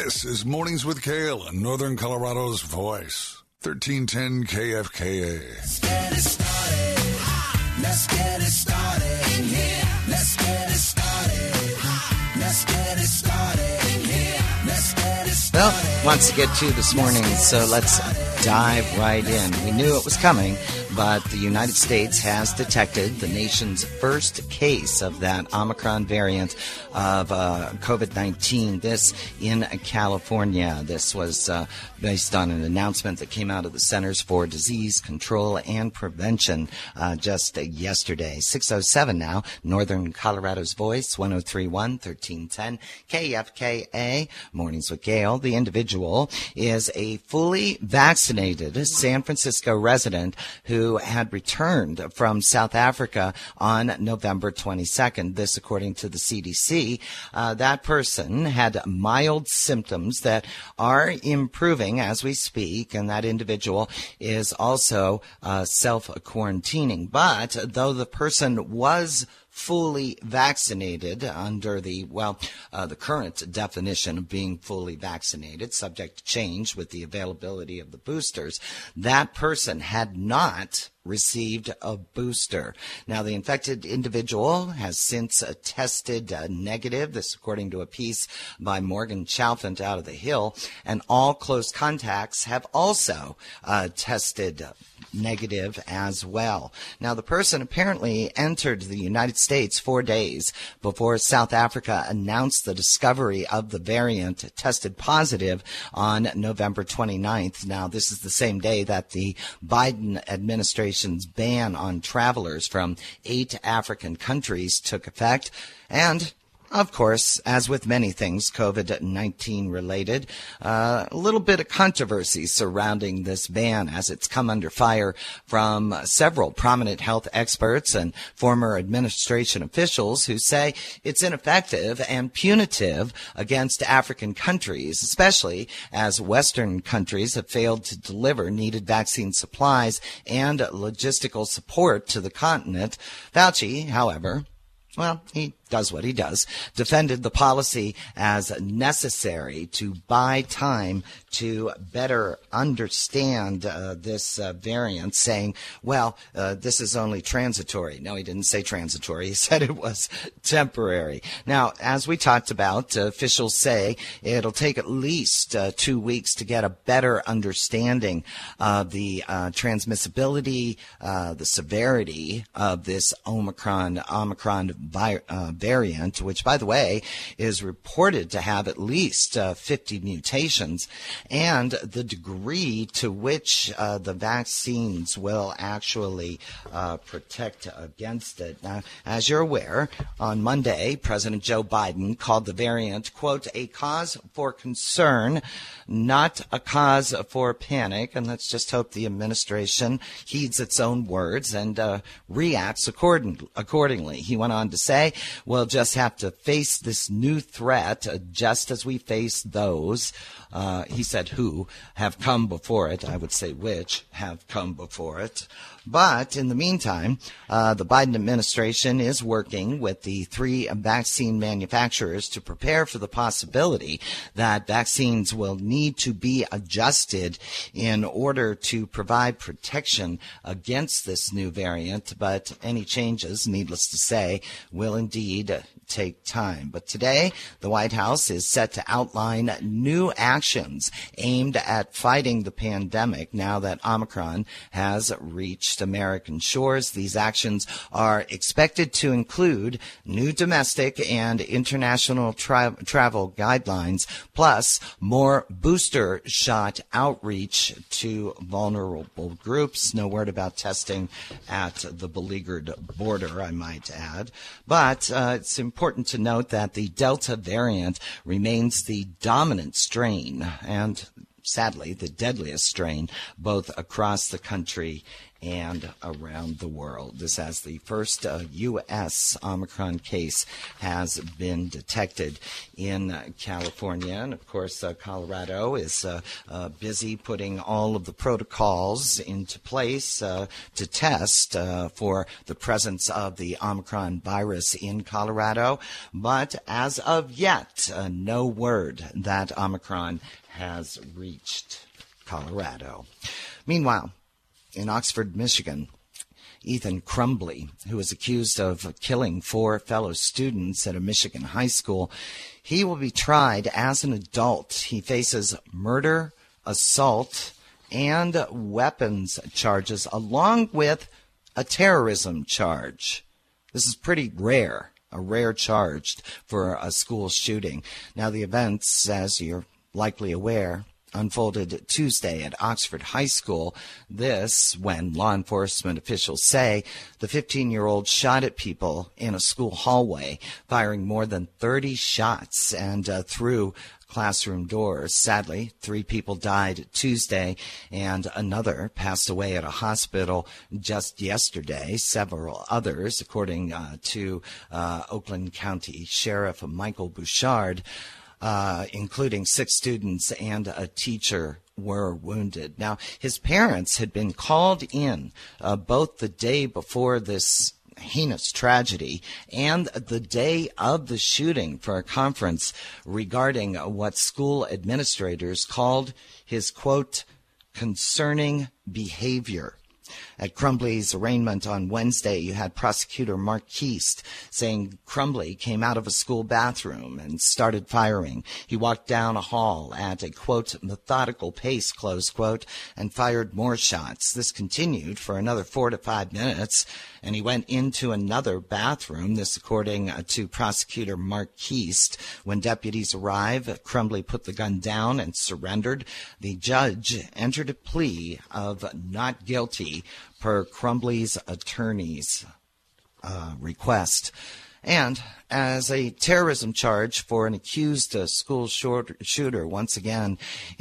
This is Mornings with Kale on Northern Colorado's voice. 1310 KFKA. Let's get it started. Let's get it started in here. Let's get it started. Let's get it started in here. Let's get it started. Well, wants to get to this morning, so let's dive right in. We knew it was coming, but the United States has detected the nation's first case of that Omicron variant of COVID-19, this in California. This was based on an announcement that came out of the Centers for Disease Control and Prevention just yesterday. 6:07 now, Northern Colorado's voice, 103.1, 1310 KFKA, Mornings with Gail. The individual is a fully vaccinated San Francisco resident who had returned from South Africa on November 22nd. This, according to the CDC. That person had mild symptoms that are improving as we speak, and that individual is also self-quarantining. But though the person was fully vaccinated under the current definition of being fully vaccinated, subject to change with the availability of the boosters, that person had not received a booster. Now, the infected individual has since tested negative, this according to a piece by Morgan Chalfant out of the Hill, and all close contacts have also tested negative as well. Now, the person apparently entered the United States 4 days before South Africa announced the discovery of the variant, tested positive on November 29th. Now, this is the same day that the Biden administration's ban on travelers from 8 African countries took effect. And of course, as with many things COVID-19 related, a little bit of controversy surrounding this ban as it's come under fire from several prominent health experts and former administration officials who say it's ineffective and punitive against African countries, especially as Western countries have failed to deliver needed vaccine supplies and logistical support to the continent. Fauci, however, he does what he does, defended the policy as necessary to buy time to better understand this variant, saying, this is only transitory. No, he didn't say transitory. He said it was temporary. Now, as we talked about, officials say it'll take at least 2 weeks to get a better understanding of the transmissibility, the severity of this Omicron variant, which, by the way, is reported to have at least 50 mutations, and the degree to which the vaccines will actually protect against it. Now, as you're aware, on Monday, President Joe Biden called the variant, quote, a cause for concern, not a cause for panic, and let's just hope the administration heeds its own words and reacts accordingly. He went on to say, we'll just have to face this new threat just as we face those, he said, who have come before it. I would say which have come before it. But in the meantime, the Biden administration is working with the 3 vaccine manufacturers to prepare for the possibility that vaccines will need to be adjusted in order to provide protection against this new variant. But any changes, needless to say, will indeed take time. But today, the White House is set to outline new actions aimed at fighting the pandemic now that Omicron has reached American shores. These actions are expected to include new domestic and international travel guidelines, plus more booster shot outreach to vulnerable groups. No word about testing at the beleaguered border, I might add. But it's important to note that the Delta variant remains the dominant strain and sadly the deadliest strain both across the country and around the world. This as the first U.S. Omicron case has been detected in California. And, of course, Colorado is busy putting all of the protocols into place to test for the presence of the Omicron virus in Colorado. But as of yet, no word that Omicron has reached Colorado. Meanwhile, in Oxford, Michigan, Ethan Crumbley, who is accused of killing 4 fellow students at a Michigan high school, he will be tried as an adult. He faces murder, assault, and weapons charges, along with a terrorism charge. This is pretty rare, a rare charge for a school shooting. Now, the events, as you're likely aware, unfolded Tuesday at Oxford High School. This when law enforcement officials say the 15-year-old shot at people in a school hallway, firing more than 30 shots and through classroom doors. Sadly, 3 people died Tuesday and another passed away at a hospital just yesterday. Several others, according to Oakland County Sheriff Michael Bouchard, including 6 students and a teacher, were wounded. Now, his parents had been called in both the day before this heinous tragedy and the day of the shooting for a conference regarding what school administrators called his, quote, concerning behavior. At Crumbley's arraignment on Wednesday, you had prosecutor Mark Keast saying Crumbley came out of a school bathroom and started firing. He walked down a hall at a, quote, methodical pace, close quote, and fired more shots. This continued for another 4 to 5 minutes, and he went into another bathroom, this according to prosecutor Mark Keast. When deputies arrived, Crumbley put the gun down and surrendered. The judge entered a plea of not guilty per Crumbley's attorney's request. And as a terrorism charge for an accused school shooter, once again,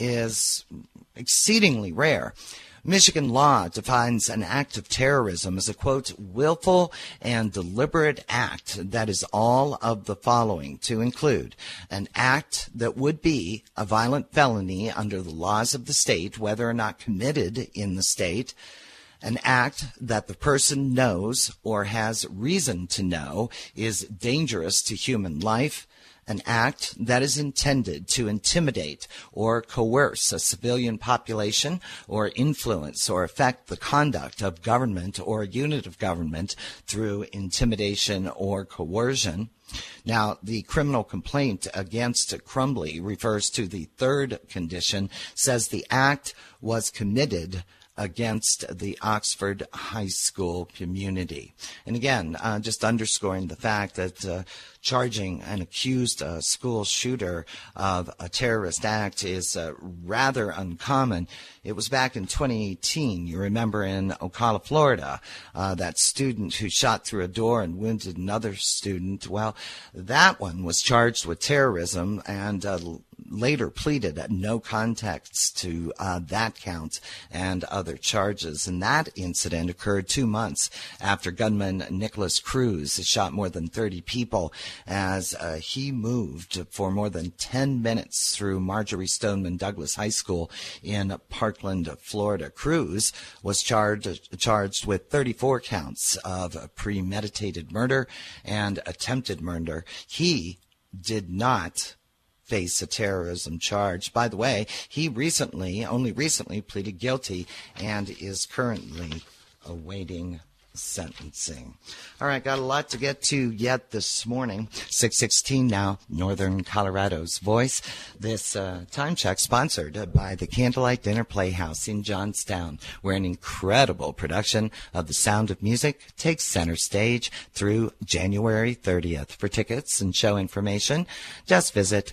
is exceedingly rare. Michigan law defines an act of terrorism as a, quote, willful and deliberate act that is all of the following, to include an act that would be a violent felony under the laws of the state, whether or not committed in the state, an act that the person knows or has reason to know is dangerous to human life, an act that is intended to intimidate or coerce a civilian population or influence or affect the conduct of government or a unit of government through intimidation or coercion. Now, the criminal complaint against Crumbley refers to the third condition, says the act was committed against the Oxford High School community. And again, just underscoring the fact that charging an accused school shooter of a terrorist act is rather uncommon. It was back in 2018, you remember, in Ocala, Florida, that student who shot through a door and wounded another student. Well, that one was charged with terrorism and later pleaded at no context to that count and other charges. And that incident occurred 2 months after gunman Nicholas Cruz shot more than 30 people as he moved for more than 10 minutes through Marjorie Stoneman Douglas High School in Parkland, Florida. Cruz was charged with 34 counts of premeditated murder and attempted murder. He did not face a terrorism charge. By the way, he only recently pleaded guilty and is currently awaiting sentencing. All right, got a lot to get to yet this morning. 6:16 now, Northern Colorado's Voice. This time check sponsored by the Candlelight Dinner Playhouse in Johnstown, where an incredible production of The Sound of Music takes center stage through January 30th. For tickets and show information, just visit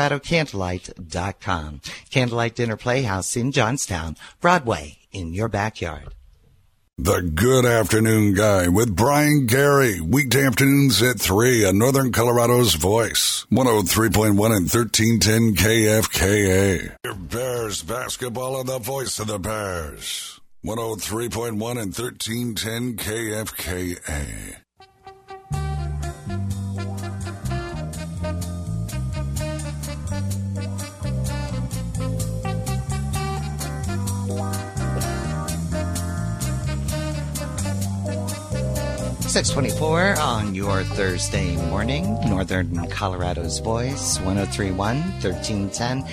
ColoradoCandlelight.com. Candlelight Dinner Playhouse in Johnstown, Broadway in your backyard. The Good Afternoon Guy with Brian Gary. Weekday afternoons at 3 on Northern Colorado's Voice. 103.1 and 1310 KFKA. Bears basketball on the Voice of the Bears. 103.1 and 1310 KFKA. .624 on your Thursday morning, Northern Colorado's Voice, 103.1, 1310,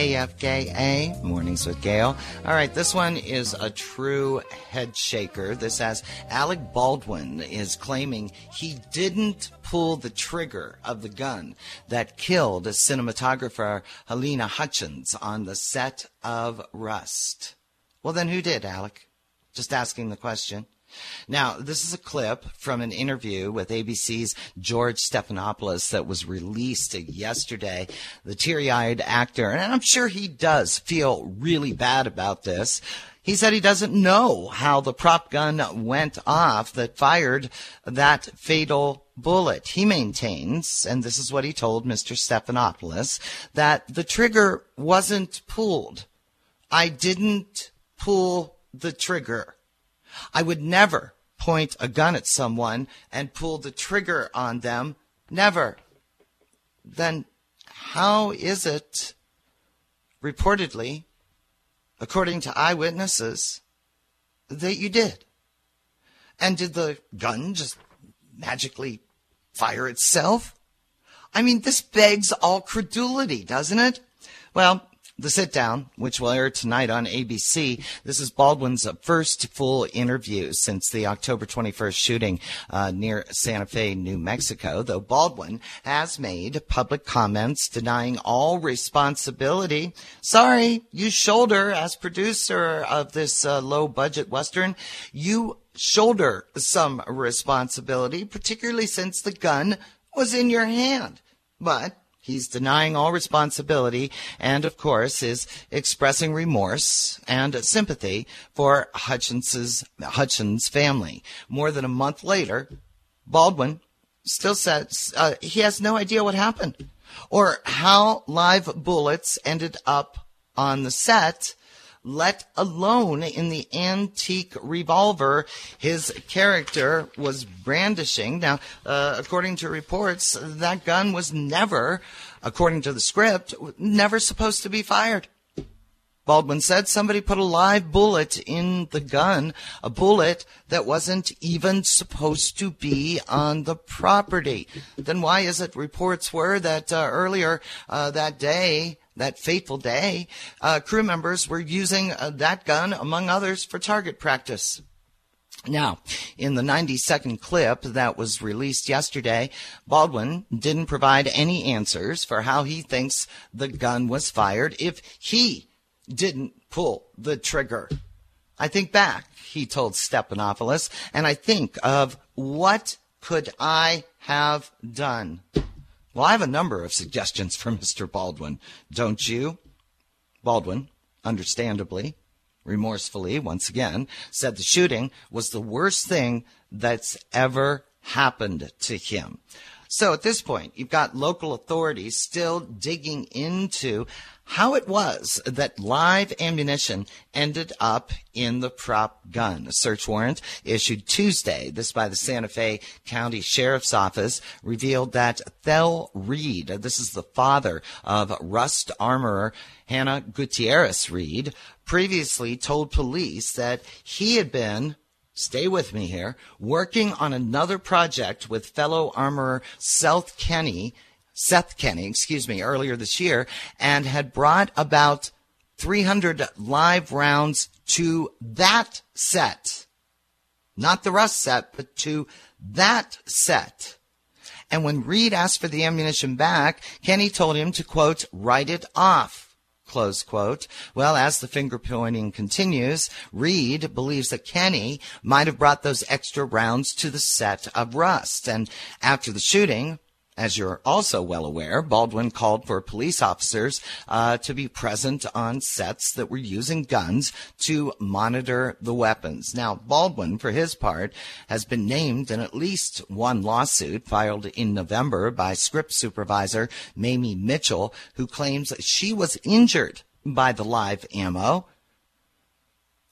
KFKA, Mornings with Gail. All right, this one is a true head shaker. This has Alec Baldwin is claiming he didn't pull the trigger of the gun that killed cinematographer Halyna Hutchins on the set of Rust. Well, then who did, Alec? Just asking the question. Now, this is a clip from an interview with ABC's George Stephanopoulos that was released yesterday. The teary-eyed actor, and I'm sure he does feel really bad about this. He said he doesn't know how the prop gun went off that fired that fatal bullet. He maintains, and this is what he told Mr. Stephanopoulos, that the trigger wasn't pulled. I didn't pull the trigger. I would never point a gun at someone and pull the trigger on them. Never. Then how is it, reportedly, according to eyewitnesses, that you did? And did the gun just magically fire itself? I mean, this begs all credulity, doesn't it? Well, the sit-down, which will air tonight on ABC, this is Baldwin's first full interview since the October 21st shooting near Santa Fe, New Mexico, though Baldwin has made public comments denying all responsibility. Sorry, you shoulder, as producer of this low-budget Western, you shoulder some responsibility, particularly since the gun was in your hand. But he's denying all responsibility and, of course, is expressing remorse and sympathy for Hutchins' family. More than a month later, Baldwin still says he has no idea what happened or how live bullets ended up on the set, let alone in the antique revolver his character was brandishing. Now, according to reports, that gun was never, according to the script, never supposed to be fired. Baldwin said somebody put a live bullet in the gun, a bullet that wasn't even supposed to be on the property. Then why is it reports were that earlier that day, that fateful day, crew members were using that gun, among others, for target practice? Now, in the 90-second clip that was released yesterday, Baldwin didn't provide any answers for how he thinks the gun was fired if he didn't pull the trigger. I think back, he told Stephanopoulos, and I think of what could I have done? Well, I have a number of suggestions for Mr. Baldwin, don't you? Baldwin, understandably, remorsefully, once again, said the shooting was the worst thing that's ever happened to him. So at this point, you've got local authorities still digging into how it was that live ammunition ended up in the prop gun. A search warrant issued Tuesday, this by the Santa Fe County Sheriff's Office, revealed that Thel Reed, this is the father of Rust armorer Hannah Gutierrez Reed, previously told police that he had been, stay with me here, working on another project with fellow armorer Seth Kenny, earlier this year, and had brought about 300 live rounds to that set. Not the Rust set, but to that set. And when Reed asked for the ammunition back, Kenny told him to, quote, write it off, close quote. Well, as the finger pointing continues, Reed believes that Kenny might have brought those extra rounds to the set of Rust. And after the shooting, as you're also well aware, Baldwin called for police officers to be present on sets that were using guns to monitor the weapons. Now, Baldwin, for his part, has been named in at least one lawsuit filed in November by script supervisor Mamie Mitchell, who claims she was injured by the live ammo.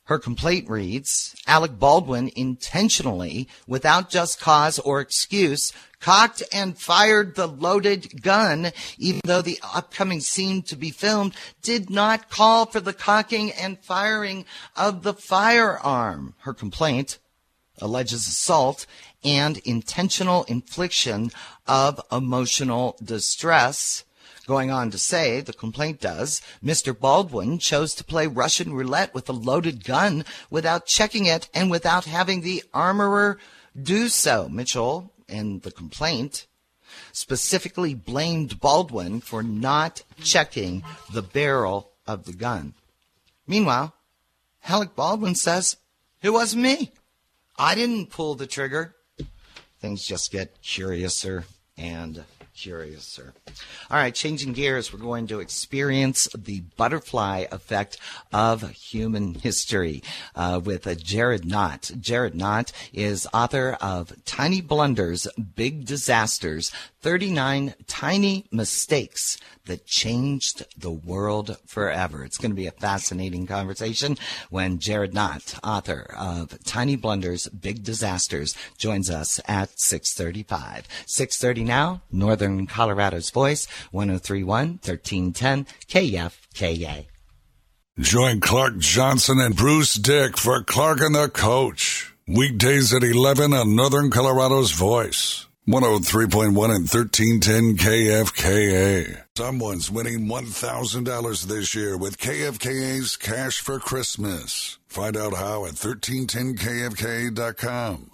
Her complaint reads, Alec Baldwin intentionally, without just cause or excuse, cocked and fired the loaded gun, even though the upcoming scene to be filmed did not call for the cocking and firing of the firearm. Her complaint alleges assault and intentional infliction of emotional distress. Going on to say, the complaint does, Mr. Baldwin chose to play Russian roulette with a loaded gun without checking it and without having the armorer do so. Mitchell, in the complaint, specifically blamed Baldwin for not checking the barrel of the gun. Meanwhile, Alec Baldwin says, it wasn't me. I didn't pull the trigger. Things just get curiouser and curiouser. All right, changing gears, we're going to experience the butterfly effect of human history with Jared Knott. Jared Knott is author of Tiny Blunders, Big Disasters, 39 Tiny Mistakes that Changed the World Forever. It's going to be a fascinating conversation when Jared Knott, author of Tiny Blunders, Big Disasters, joins us at 6:35. 6:30 now, Northern Colorado's Voice, 103.1, 1310, KFKA. Join Clark Johnson and Bruce Dick for Clark and the Coach. Weekdays at 11 on Northern Colorado's Voice. 103.1 and 1310 KFKA. Someone's winning $1,000 this year with KFKA's Cash for Christmas. Find out how at 1310kfka.com.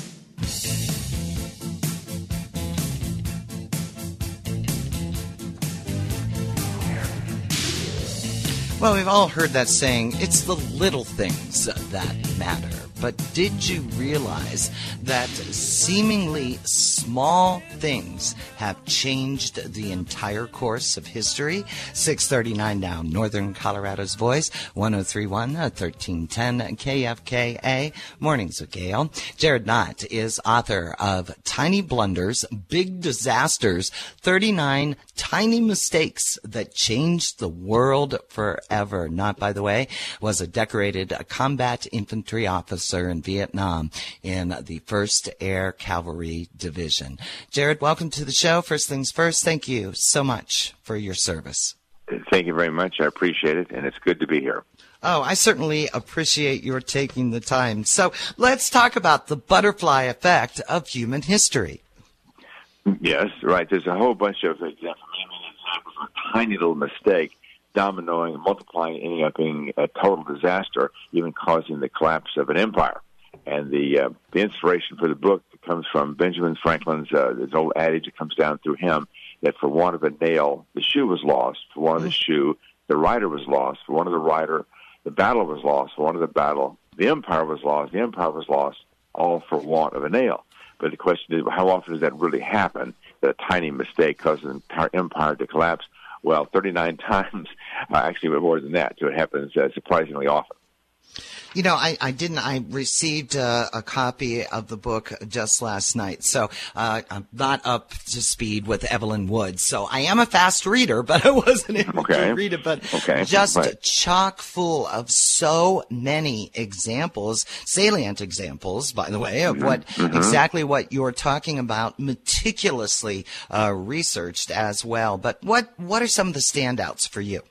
Well, we've all heard that saying, it's the little things that matter. But did you realize that seemingly small things have changed the entire course of history? 6:39 now, Northern Colorado's Voice, 103.1, 1310 KFKA. Mornings with Gail. Jared Knott is author of Tiny Blunders, Big Disasters, 39 Tiny Mistakes that Changed the World Forever. Knott, by the way, was a decorated combat infantry officer in Vietnam in the 1st Air Cavalry Division. Jared, welcome to the show. First things first, thank you so much for your service. Thank you very much. I appreciate it, and it's good to be here. Oh, I certainly appreciate your taking the time. So let's talk about the butterfly effect of human history. Yes, right. There's a whole bunch of examples of a tiny little mistake dominoing and multiplying, ending up being a total disaster, even causing the collapse of an empire. And the inspiration for the book comes from Benjamin Franklin's this old adage that comes down through him, that for want of a nail, the shoe was lost. For want of the shoe, the rider was lost. For want of the rider, the battle was lost. For want of the battle, the empire was lost. The empire was lost, all for want of a nail. But the question is, how often does that really happen, that a tiny mistake causes an entire empire to collapse? Well, 39 times, actually more than that, so it happens surprisingly often. You know, I received a copy of the book just last night, so I'm not up to speed with Evelyn Wood. So I am a fast reader, but I wasn't able to read it. But just chock full of so many examples, salient examples, by the way, of exactly what you're talking about, meticulously researched as well. But what are some of the standouts for you?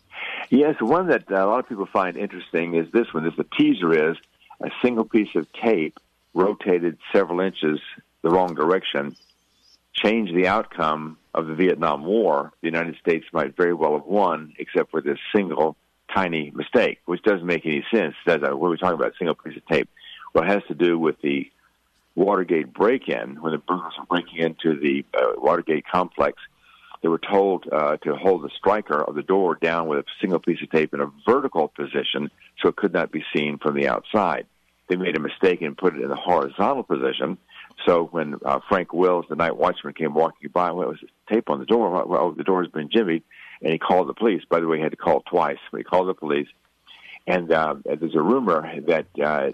Yes, one that a lot of people find interesting is this one. The teaser is a single piece of tape rotated several inches the wrong direction, changed the outcome of the Vietnam War. The United States might very well have won, except for this single tiny mistake, which doesn't make any sense. What are we talking about, a single piece of tape? Well, it has to do with the Watergate break-in. When the burglars were breaking into the Watergate complex, they were told to hold the striker of the door down with a single piece of tape in a vertical position so it could not be seen from the outside. They made a mistake and put it in a horizontal position. So when Frank Wills, the night watchman, came walking by, well, it was tape on the door. Well, the door has been jimmied, and he called the police. By the way, he had to call twice. But he called the police, and there's a rumor that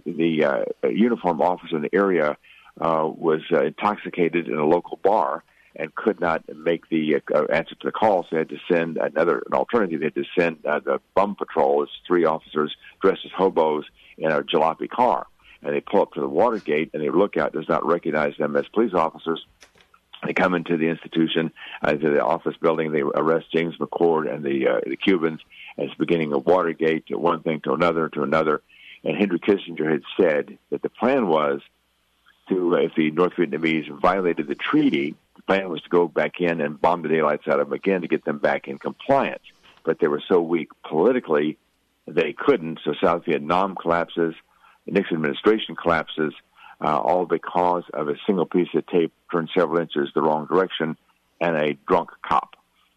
the uniformed officer in the area was intoxicated in a local bar and could not make the answer to the call, so they had to send an alternative. They had to send the bum patrol as 3 officers dressed as hobos in a jalopy car. And they pull up to the Watergate, and the lookout does not recognize them as police officers. They come into the institution, to the office building. They arrest James McCord and the Cubans. And it's the beginning of Watergate, to one thing to another, to another. And Henry Kissinger had said that the plan was to, if the North Vietnamese violated the treaty, the plan was to go back in and bomb the daylights out of them again to get them back in compliance. But they were so weak politically, they couldn't. So South Vietnam collapses. The Nixon administration collapses, all because of a single piece of tape turned several inches the wrong direction and a drunk cop.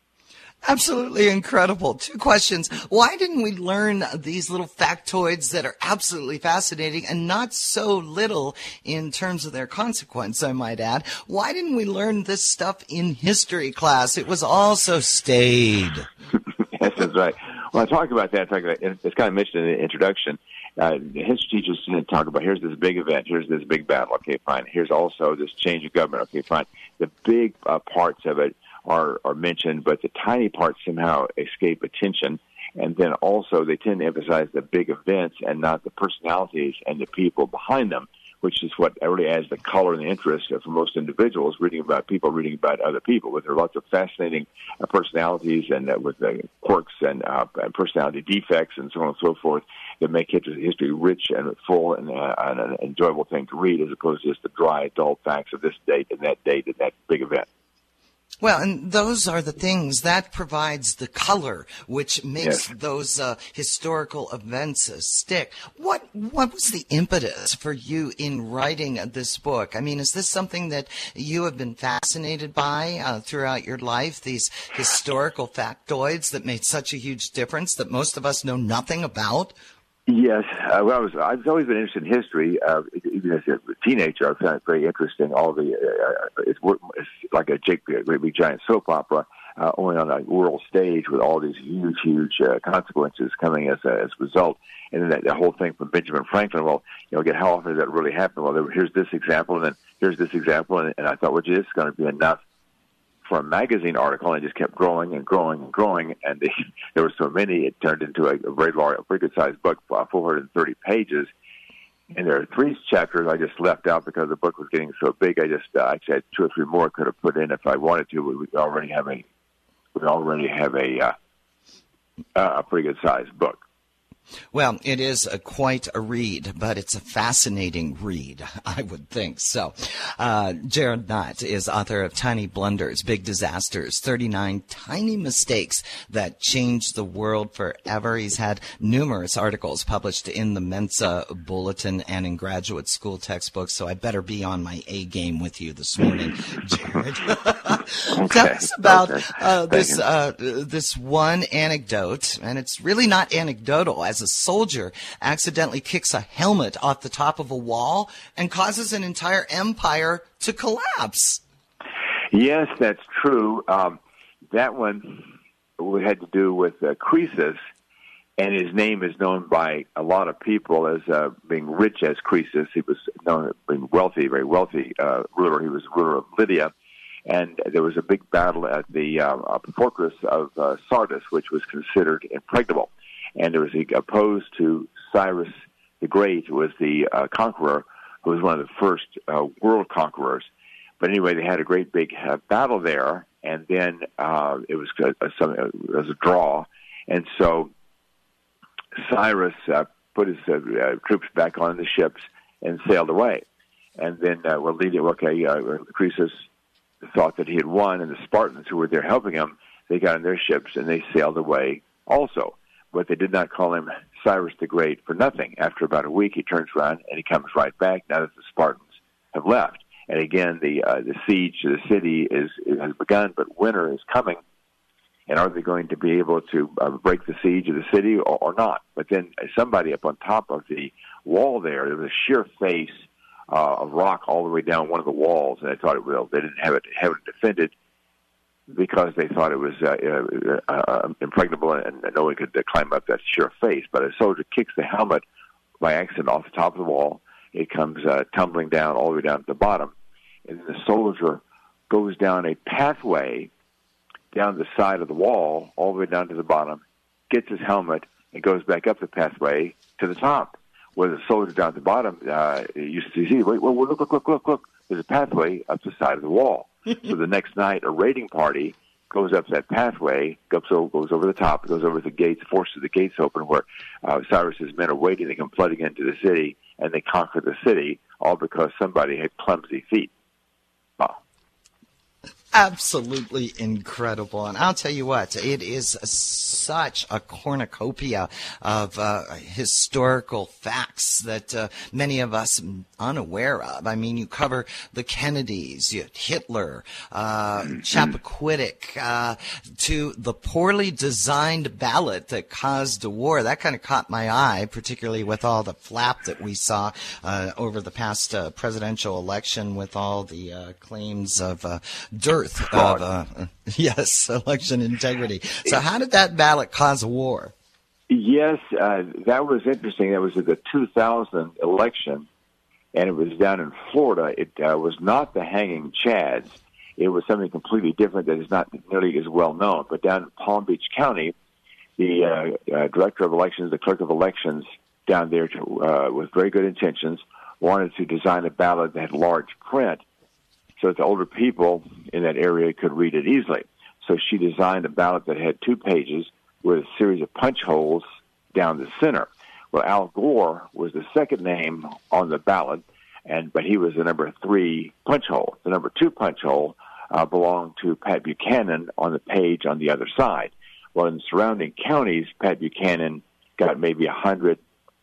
Absolutely incredible. 2 questions. Why didn't we learn these little factoids that are absolutely fascinating and not so little in terms of their consequence, I might add? Why didn't we learn this stuff in history class? It was all so staid. Yes, that's right. Well, I talk about that. It's kind of mentioned in the introduction. History teachers talk about, here's this big event, here's this big battle, okay, fine. Here's also this change of government, okay, fine. The big parts of it are mentioned, but the tiny parts somehow escape attention. And then also they tend to emphasize the big events and not the personalities and the people behind them, which is what really adds the color and the interest for most individuals reading about people, reading about other people. But there are lots of fascinating personalities and with quirks and personality defects and so on and so forth that make history rich and full and an enjoyable thing to read, as opposed to just the dry, dull facts of this date and that big event. Well, and those are the things that provides the color, which makes those historical events stick. What was the impetus for you in writing this book? I mean, is this something that you have been fascinated by throughout your life, these historical factoids that made such a huge difference that most of us know nothing about? Yes, I've always been interested in history. Even as a teenager, I found it very interesting. All the it's like a great big giant soap opera, only on a world stage with all these huge consequences coming as a result. And then the whole thing from Benjamin Franklin. Well, again, how often does that really happen? Well, here's this example, and then here's this example, and I thought, well, gee, this is going to be enough for a magazine article, and it just kept growing and growing and growing, and there were so many, it turned into a very good-sized book, 430 pages, and there are 3 chapters I just left out because the book was getting so big. I just actually had 2 or 3 more I could have put in if I wanted to. We already have a pretty good-sized book. Well, it is quite a read, but it's a fascinating read, I would think. So, Jared Nutt is author of Tiny Blunders, Big Disasters, 39 Tiny Mistakes That Changed the World Forever. He's had numerous articles published in the Mensa Bulletin and in graduate school textbooks, so I better be on my A game with you this morning, Jared. Tell us about this one anecdote, and it's really not anecdotal, as a soldier accidentally kicks a helmet off the top of a wall and causes an entire empire to collapse. Yes, that's true. That one had to do with Croesus, and his name is known by a lot of people as being rich as Croesus. He was known as being wealthy, very wealthy ruler. He was ruler of Lydia. And there was a big battle at the fortress of Sardis, which was considered impregnable. And it was opposed to Cyrus the Great, who was the conqueror, who was one of the first world conquerors. But anyway, they had a great big battle there, and then it was a draw. And so Cyrus put his troops back on the ships and sailed away. And then, Croesus thought that he had won, and the Spartans who were there helping him, they got in their ships and they sailed away also. But they did not call him Cyrus the Great for nothing. After about a week, he turns around and he comes right back now that the Spartans have left. And again, the siege to the city has begun, but winter is coming. And are they going to be able to break the siege of the city or not? But then somebody up on top of the wall there was a sheer face of rock all the way down one of the walls, and they thought they didn't have it defended because they thought it was impregnable and no one could climb up that sheer face. But a soldier kicks the helmet by accident off the top of the wall. It comes tumbling down all the way down to the bottom, and then the soldier goes down a pathway down the side of the wall all the way down to the bottom, gets his helmet, and goes back up the pathway to the top. Well, the soldier down at the bottom, you see, wait, well, look. There's a pathway up the side of the wall. So the next night, a raiding party goes up that pathway, goes over the top, goes over the gates, forces the gates open where Cyrus's men are waiting. They come flooding into the city, and they conquer the city, all because somebody had clumsy feet. Wow. Absolutely incredible. And I'll tell you what, it is such a cornucopia of historical facts that many of us are unaware of. I mean, you cover the Kennedys, Hitler, Chappaquiddick, to the poorly designed ballot that caused a war. That kind of caught my eye, particularly with all the flap that we saw over the past presidential election with all the claims of dearth of election integrity. So how did that ballot cause a war? Yes, that was interesting. That was at the 2000 election, and it was down in Florida. It was not the Hanging Chads. It was something completely different that is not nearly as well known. But down in Palm Beach County, the director of elections, the clerk of elections down there, with very good intentions, wanted to design a ballot that had large print so that the older people in that area could read it easily. So she designed a ballot that had 2 pages with a series of punch holes down the center. Well, Al Gore was the second name on the ballot, but he was the number 3 punch hole. The number 2 punch hole belonged to Pat Buchanan on the page on the other side. Well, in the surrounding counties, Pat Buchanan got maybe 100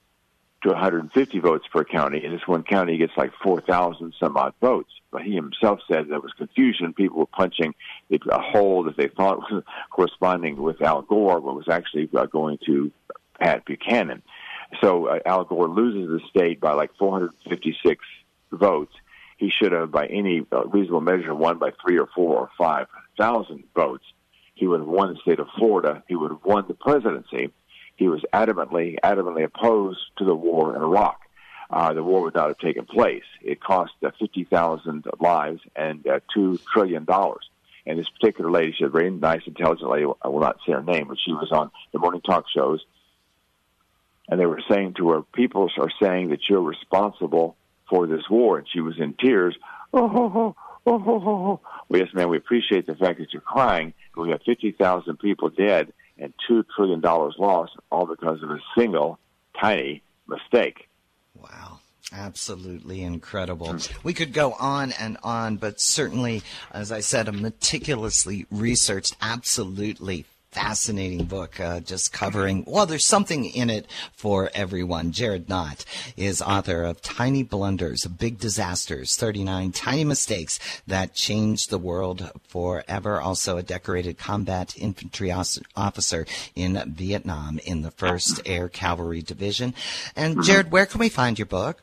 to 150 votes per county. In this one county, he gets like 4,000 some odd votes. But he himself said there was confusion. People were punching a hole that they thought was corresponding with Al Gore, but was actually going to Pat Buchanan. So Al Gore loses the state by like 456 votes. He should have, by any reasonable measure, won by 3,000 or 4,000 or 5,000 votes. He would have won the state of Florida. He would have won the presidency. He was adamantly opposed to the war in Iraq. The war would not have taken place. It cost 50,000 lives and $2 trillion. And this particular lady, she's a very nice, intelligent lady. I will not say her name, but she was on the morning talk shows. And they were saying to her, people are saying that you're responsible for this war. And she was in tears. Oh. Well, yes, ma'am, we appreciate the fact that you're crying, but we have 50,000 people dead and $2 trillion lost, all because of a single tiny mistake. Wow. Absolutely incredible. We could go on and on, but certainly, as I said, a meticulously researched, absolutely fascinating book, just covering, well, there's something in it for everyone. Jared Knott is author of Tiny Blunders, Big Disasters, 39 Tiny Mistakes That Changed the World Forever. Also a decorated combat infantry officer in Vietnam in the 1st Air Cavalry Division. And Jared, where can we find your book?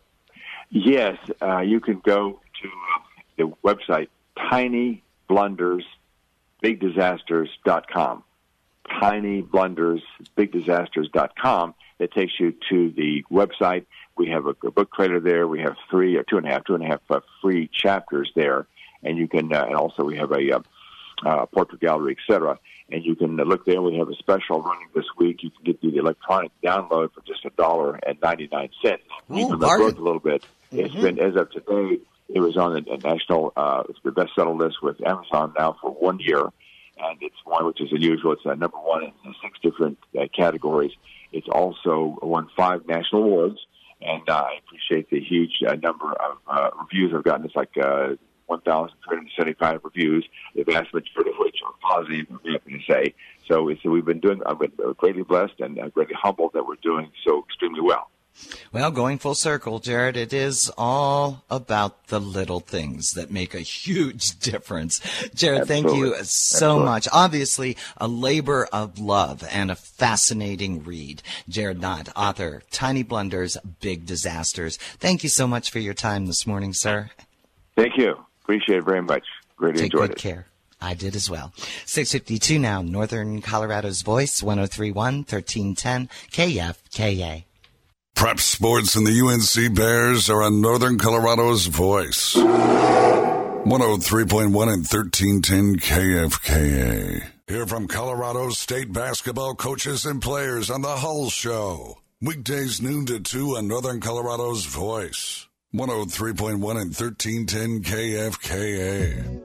Yes, you can go to the website tinyblundersbigdisasters.com. tinyblundersbigdisasters.com. That takes you to the website. We have a book trailer there. We have 3 or 2.5 free chapters there, and you can. And also we have a portrait gallery, etc. And you can look there. We have a special running this week. You can get the electronic download for just $1.99. Even the book a little bit. It's been, as of today, it was on the national the bestseller list with Amazon now for 1 year. And it's one which is unusual. It's number 1 in 6 different categories. It's also won 5 national awards, and I appreciate the huge number of reviews I've gotten. It's like 1,375 reviews, the vast majority of which are positive, I'm happy to say. So we've been doing. I've been greatly blessed and greatly humbled that we're doing so extremely well. Well, going full circle, Jared, it is all about the little things that make a huge difference. Jared, thank you so much. Obviously, a labor of love and a fascinating read. Jared Knott, author, Tiny Blunders, Big Disasters. Thank you so much for your time this morning, sir. Thank you. Appreciate it very much. Greatly enjoyed it. Take good care. I did as well. 6:52 now, Northern Colorado's Voice, 103.1, 1310, KFKA. Prep sports and the UNC Bears are on Northern Colorado's Voice. 103.1 and 1310 KFKA. Hear from Colorado's state basketball coaches and players on The Hull Show. Weekdays noon to 2 on Northern Colorado's Voice. 103.1 and 1310 KFKA.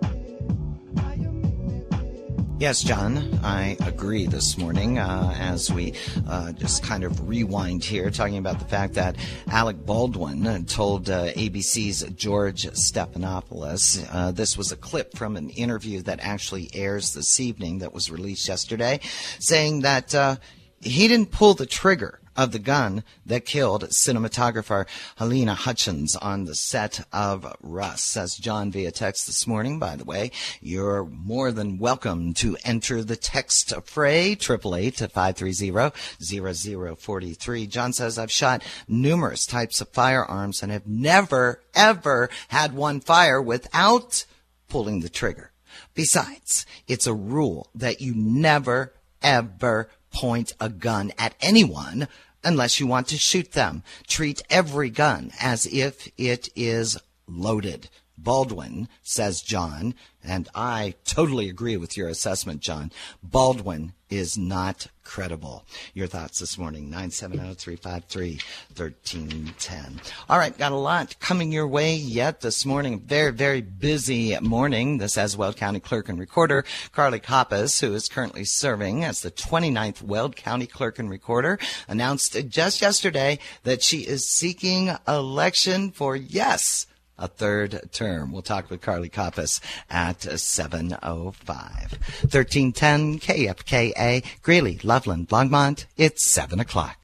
Yes, John, I agree this morning as we just kind of rewind here, talking about the fact that Alec Baldwin told ABC's George Stephanopoulos, this was a clip from an interview that actually airs this evening that was released yesterday, saying that he didn't pull the trigger of the gun that killed cinematographer Helena Hutchins on the set of Rust. Says John via text this morning. By the way, you're more than welcome to enter the text fray, 888-530-0043. John says, I've shot numerous types of firearms and have never, ever had one fire without pulling the trigger. Besides, it's a rule that you never, ever point a gun at anyone unless you want to shoot them. Treat every gun as if it is loaded. Baldwin, says John, and I totally agree with your assessment, John. Baldwin is not credible. Your thoughts this morning, 970-353-1310. All right, got a lot coming your way yet this morning. Very, very busy morning. This as Weld County Clerk and Recorder Carly Koppas, who is currently serving as the 29th Weld County Clerk and Recorder, announced just yesterday that she is seeking election for, yes, a third term. We'll talk with Carly Koppas at 7:05. 1310 KFKA, Greeley, Loveland, Longmont. It's 7 o'clock.